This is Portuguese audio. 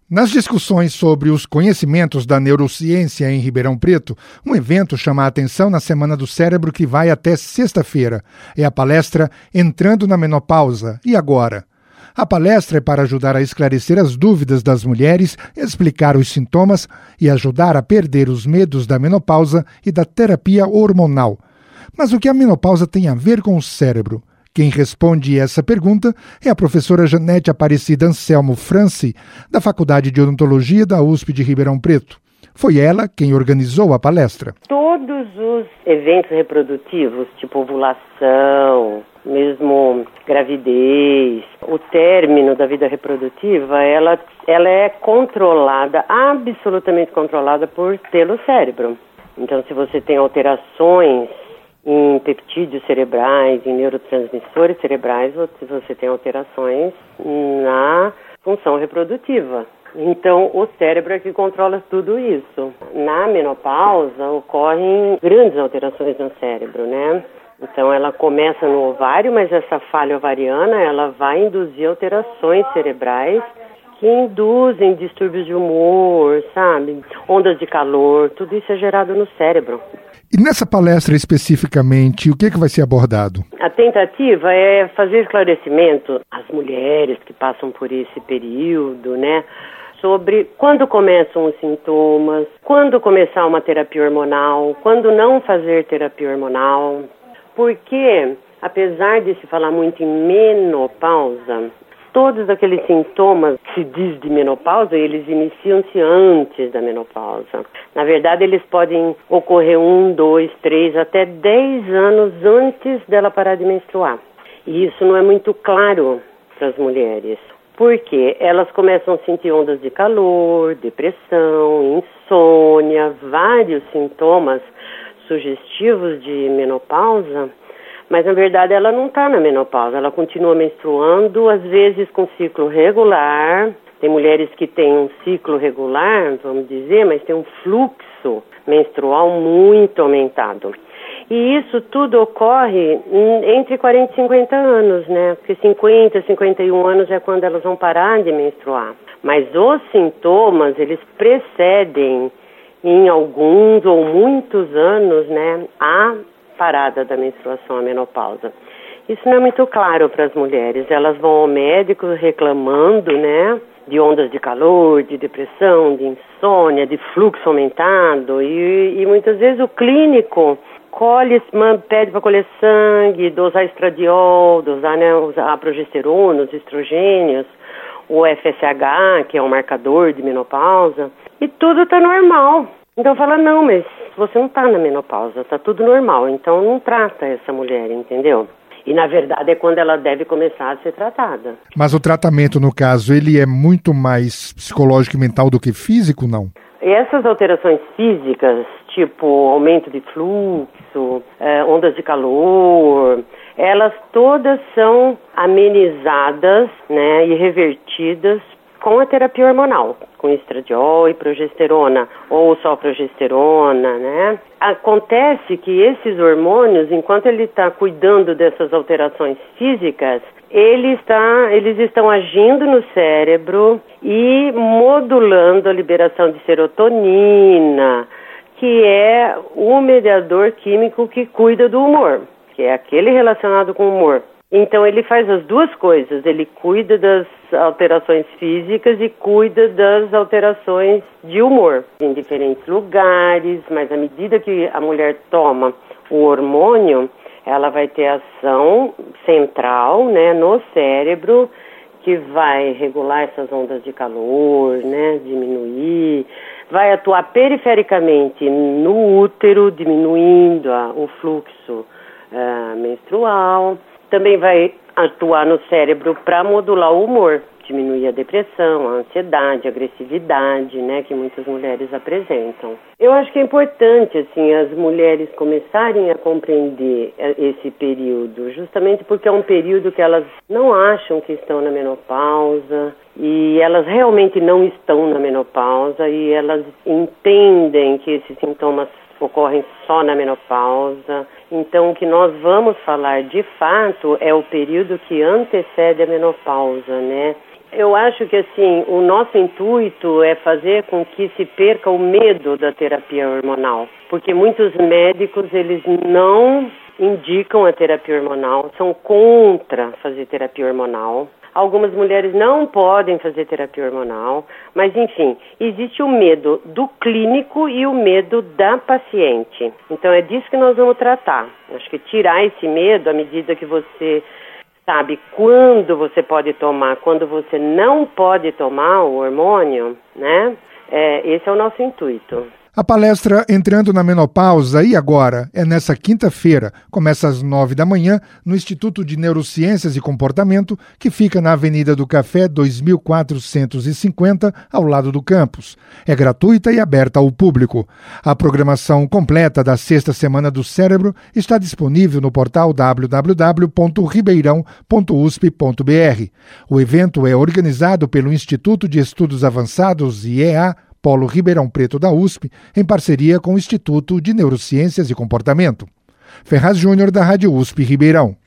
Nas discussões sobre os conhecimentos da neurociência em Ribeirão Preto, um evento chama a atenção na Semana do Cérebro que vai até sexta-feira. É a palestra Entrando na Menopausa. E agora? A palestra é para ajudar a esclarecer as dúvidas das mulheres, explicar os sintomas e ajudar a perder os medos da menopausa e da terapia hormonal. Mas o que a menopausa tem a ver com o cérebro? Quem responde essa pergunta é a professora Janete Aparecida Anselmo Franci, da Faculdade de Odontologia da USP de Ribeirão Preto. Foi ela quem organizou a palestra. Todos os eventos reprodutivos, tipo ovulação, mesmo gravidez, o término da vida reprodutiva, ela é controlada, absolutamente controlada pelo cérebro. Então, se você tem alterações em peptídeos cerebrais, em neurotransmissores cerebrais, você tem alterações na função reprodutiva. Então, o cérebro é que controla tudo isso. Na menopausa, ocorrem grandes alterações no cérebro, né? Então, ela começa no ovário, mas essa falha ovariana, ela vai induzir alterações cerebrais que induzem distúrbios de humor, sabe? Ondas de calor, tudo isso é gerado no cérebro. E nessa palestra especificamente, o que vai ser abordado? A tentativa é fazer esclarecimento às mulheres que passam por esse período, né? Sobre quando começam os sintomas, quando começar uma terapia hormonal, quando não fazer terapia hormonal. Porque, apesar de se falar muito em menopausa, todos aqueles sintomas que se diz de menopausa, eles iniciam-se antes da menopausa. Na verdade, eles podem ocorrer 1, 2, 3, até 10 anos antes dela parar de menstruar. E isso não é muito claro para as mulheres. Por quê? Elas começam a sentir ondas de calor, depressão, insônia, vários sintomas sugestivos de menopausa. Mas, na verdade, ela não está na menopausa, ela continua menstruando, às vezes com ciclo regular. Tem mulheres que têm um ciclo regular, vamos dizer, mas tem um fluxo menstrual muito aumentado. E isso tudo ocorre entre 40 e 50 anos, né? Porque 50, 51 anos é quando elas vão parar de menstruar. Mas os sintomas, eles precedem em alguns ou muitos anos, né, a parada da menstruação, a menopausa. Isso não é muito claro para as mulheres. Elas vão ao médico reclamando, né, de ondas de calor, de depressão, de insônia, de fluxo aumentado e muitas vezes o clínico pede para colher sangue, dosar estradiol, dosar, né, a progesterona, os estrogênios, o FSH, que é um marcador de menopausa, e tudo está normal. Então fala, não, mas você não está na menopausa, está tudo normal, então não trata essa mulher, entendeu? E na verdade é quando ela deve começar a ser tratada. Mas o tratamento, no caso, ele é muito mais psicológico e mental do que físico, não? E essas alterações físicas, tipo aumento de fluxo, ondas de calor, elas todas são amenizadas, né, e revertidas com a terapia hormonal, com estradiol e progesterona, ou só progesterona, né? Acontece que esses hormônios, enquanto ele está cuidando dessas alterações físicas, eles estão agindo no cérebro e modulando a liberação de serotonina, que é o mediador químico que cuida do humor, que é aquele relacionado com o humor. Então ele faz as duas coisas, ele cuida das alterações físicas e cuida das alterações de humor em diferentes lugares, mas à medida que a mulher toma o hormônio, ela vai ter ação central, né, no cérebro, que vai regular essas ondas de calor, né, diminuir, vai atuar perifericamente no útero, diminuindo o fluxo menstrual. Também vai atuar no cérebro para modular o humor, diminuir a depressão, a ansiedade, a agressividade, né, que muitas mulheres apresentam. Eu acho que é importante, assim, as mulheres começarem a compreender esse período, justamente porque é um período que elas não acham que estão na menopausa e elas realmente não estão na menopausa e elas entendem que esses sintomas ocorrem só na menopausa. Então, o que nós vamos falar de fato é o período que antecede a menopausa, né? Eu acho que, assim, o nosso intuito é fazer com que se perca o medo da terapia hormonal, porque muitos médicos, eles não indicam a terapia hormonal, são contra fazer terapia hormonal. Algumas mulheres não podem fazer terapia hormonal, mas, enfim, existe o medo do clínico e o medo da paciente. Então, é disso que nós vamos tratar. Acho que tirar esse medo à medida que você sabe quando você pode tomar, quando você não pode tomar o hormônio, né? Esse é o nosso intuito. A palestra Entrando na Menopausa, e agora? É nessa quinta-feira, começa às 9 da manhã, no Instituto de Neurociências e Comportamento, que fica na Avenida do Café 2450, ao lado do campus. É gratuita e aberta ao público. A programação completa da Sexta Semana do Cérebro está disponível no portal www.ribeirão.usp.br. O evento é organizado pelo Instituto de Estudos Avançados, IEA, Polo Ribeirão Preto da USP, em parceria com o Instituto de Neurociências e Comportamento. Ferraz Júnior, da Rádio USP Ribeirão.